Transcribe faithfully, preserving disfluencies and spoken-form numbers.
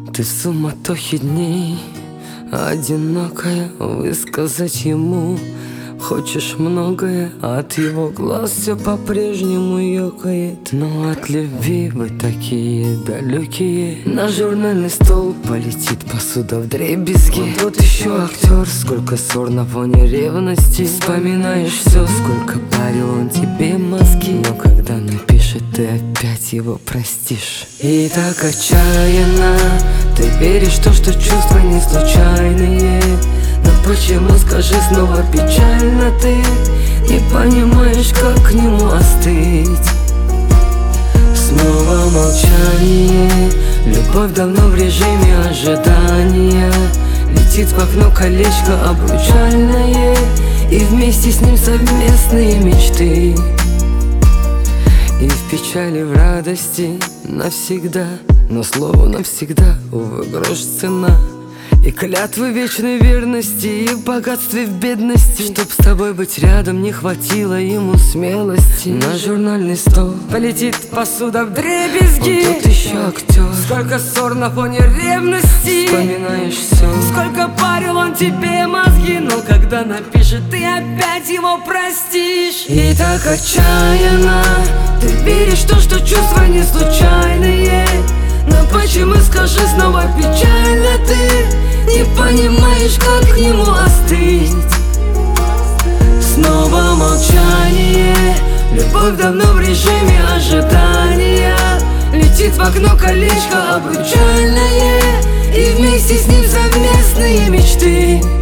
Ты в суматохе дней, одинокая, высказать ему хочешь многое, от его глаз все по-прежнему ёкает. Но от любви вы такие далекие. На журнальный стол полетит посуда вдребезги. Вот еще актер, сколько ссор на фоне ревности. Вспоминаешь все, сколько парил он тебе мозги. Но когда напишет, ты опять его простишь. И так отчаянно ты веришь в то, что чувства не случайные. Но почему, скажи, снова печально ты не понимаешь, как к нему остыть? Снова молчание, любовь давно в режиме ожидания. Летит в окно колечко обручальное, и вместе с ним совместные мечты. И в печали, в радости навсегда, но слову навсегда, увы, грош цена. И клятвы вечной верности, и в богатстве, в бедности. Чтоб с тобой быть рядом, не хватило ему смелости. На журнальный стол полетит посуда вдребезги. Вот тут еще актер, сколько ссор на фоне ревности. Вспоминаешь все, сколько парил он тебе мозги. Но когда напишет, ты опять его простишь. И так отчаянно ты веришь в то, что чувства не случайные. Но почему, скажи, снова печально ты не понимаешь, как к нему остыть? Снова молчание, любовь давно в режиме ожидания. Летит в окно колечко обручальное, и вместе с ним совместные мечты.